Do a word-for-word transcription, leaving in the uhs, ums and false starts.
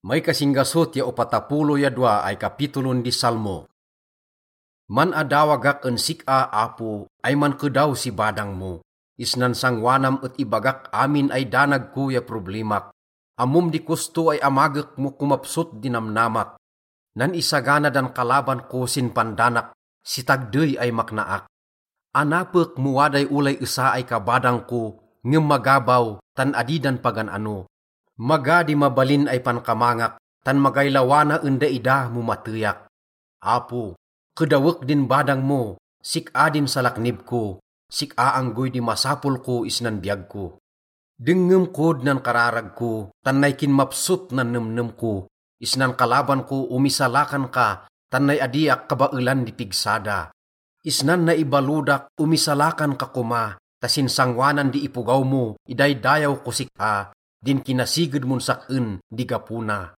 May kasinggasot ya upatapulo ya dua ay kapitulon di Salmo. Man adawagak en sik-a apo ay man kedaw si badang mo. Isnan sangwanam et ibagak amin ay danag ko ya problemak. Amum di kusto ay amagak mo kumapsot dinamnamak. Nan isagana dan kalaban ko sin pandanak, si tagday ay maknaak. Anapek muwaday ulay isa ay kabadang ko, ngem magabaw tan adidan pagan ano. Magadi mabalin ay pankamangak, tan magaylawana enda ida mo matiyak. Apo, kedawek din badang mo, sik-a din salaknib ko, sik-a anggoy di masapul ko isnan biyag ko. Dengem kod nan kararag ko, tan nay kinmapsut nan nemnem ko, isnan kalaban ko umisalakan ka, tan nay adiak kabailan di pigsada. Isnan na ibaludak umisalakan ka kuma, tasin sangwanan di ipugaw mo, iday dayaw ko sik-a, din kinasigid mon saken di gapuna.